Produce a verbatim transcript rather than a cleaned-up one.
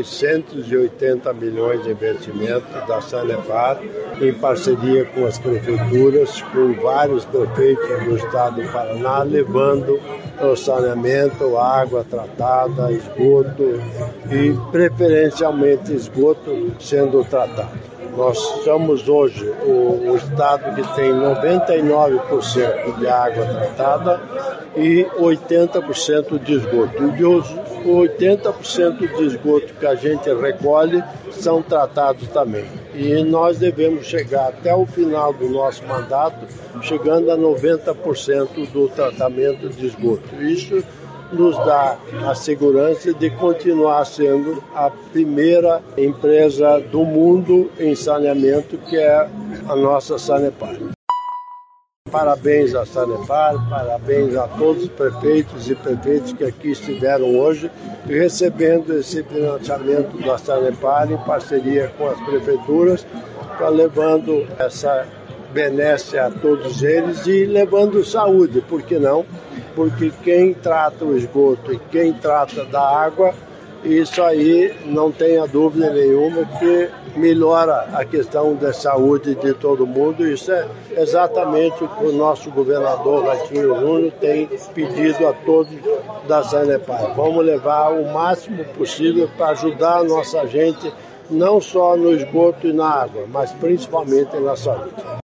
novecentos e oitenta milhões de investimento da Sanepar, em parceria com as prefeituras, com vários prefeitos do estado do Paraná, levando o saneamento, água tratada, esgoto e preferencialmente esgoto sendo tratado. Nós somos hoje o, o estado que tem noventa e nove por cento de água tratada e oitenta por cento de esgoto. E os oitenta por cento de esgoto que a gente recolhe são tratados também. E nós devemos chegar até o final do nosso mandato, chegando a noventa por cento do tratamento de esgoto. Isso nos dá a segurança de continuar sendo a primeira empresa do mundo em saneamento, que é a nossa Sanepar. Parabéns à Sanepar, parabéns a todos os prefeitos e prefeitos que aqui estiveram hoje, recebendo esse financiamento da Sanepar em parceria com as prefeituras, tá levando essa benesse a todos eles e levando saúde, por que não? Porque quem trata o esgoto e quem trata da água, isso aí não tenha dúvida nenhuma que melhora a questão da saúde de todo mundo. Isso é exatamente o que o nosso governador Ratinho Júnior tem pedido a todos da Sanepar. Vamos levar o máximo possível para ajudar a nossa gente, não só no esgoto e na água, mas principalmente na saúde.